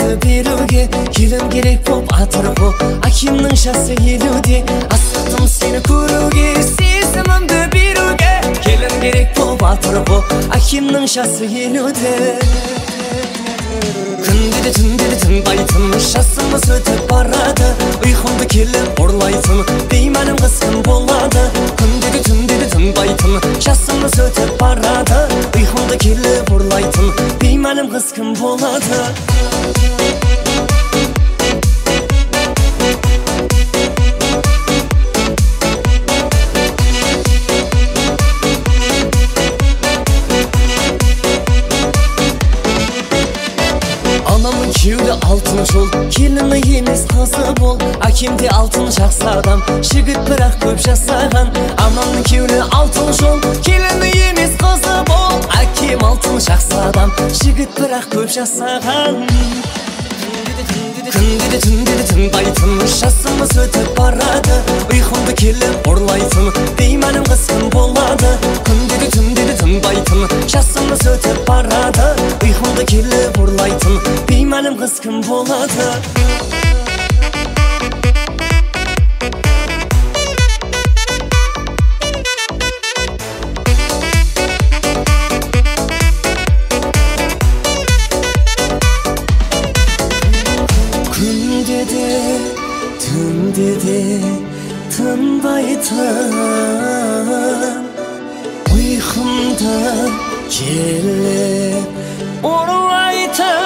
сезімімді беруге келім керек боп атырып акимнің жасы елуде асықтым сені көруге сезімімді беруге келім керек боп атырып акимнің жасы елуде күнде де түнде де тынбайтын жасымыз өтіп барады ұйқымды келіп ұрлайтын беймәлім қыз кім болады күнде де түнде де тынбайтын жасымыз өтіп барады ұйқымды келіп ұрлайтын беймәлім қыз кім болады анамның күйеуі алтын жол келіні емес қызы бол әкемде алтын жақсы адам жігіт бірақ көп жасаған анамның күйеуі алтын жол келіні емес қызы бол әкем алтын жақсы адам жігіт бірақ көп жасаған күнде де түнде де тынбайтын жасымыз өтіп барады ұйқымды келіп ұрлайтын беймәлім қыз кім болады күнде де түнде де тынбайтын жасымыз өтіп барады ұйқымды келіп ұрлайтын беймәлім қыз кім болады күнде де түнде де тынбайтын ұйқымды келіп ұрлайтын